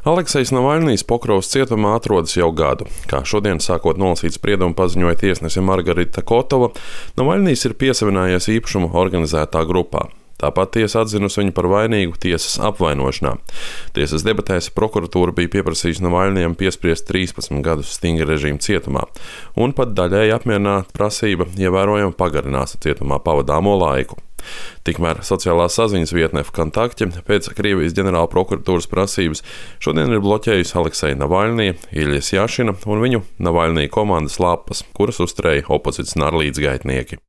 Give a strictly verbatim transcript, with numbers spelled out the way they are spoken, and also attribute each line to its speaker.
Speaker 1: Aleksejs Navaļnijs Pokrovas cietumā atrodas jau gadu. Kā šodien sākot nolasīt spriedumu paziņoja tiesnese Margarita Kotova, Navaļnijs ir piesavinājies īpašumu organizētā grupā. Tāpat tiesa atzinusi viņu par vainīgu tiesas apvainošanā. Tiesas debatēs prokuratūra bija pieprasījusi Navaļnijam piespriest trīspadsmit gadus stingra režīma cietumā, un pat daļēji apmierināta prasība ievērojami pagarināsa cietumā pavadāmo laiku. Tikmēr sociālās saziņas vietne Vkontakte pēc Krievijas ģenerāla prokuratūras prasības šodien ir bloķējusi Alekseja Navaļnija, Iļjas Jašina un viņu Navaļnija komandas lapas, kuras uzturēja opozicionāri līdzgaitnieki.